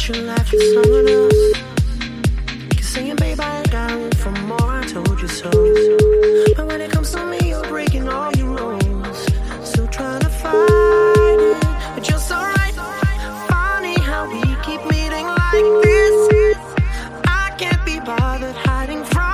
your life with someone else. Keep saying, babe, I ain't got room for more, I told you so. But when it comes to me, you're breaking all your rules. Still trying to fight it, but you're so right. Funny how we keep meeting like this. I can't be bothered hiding from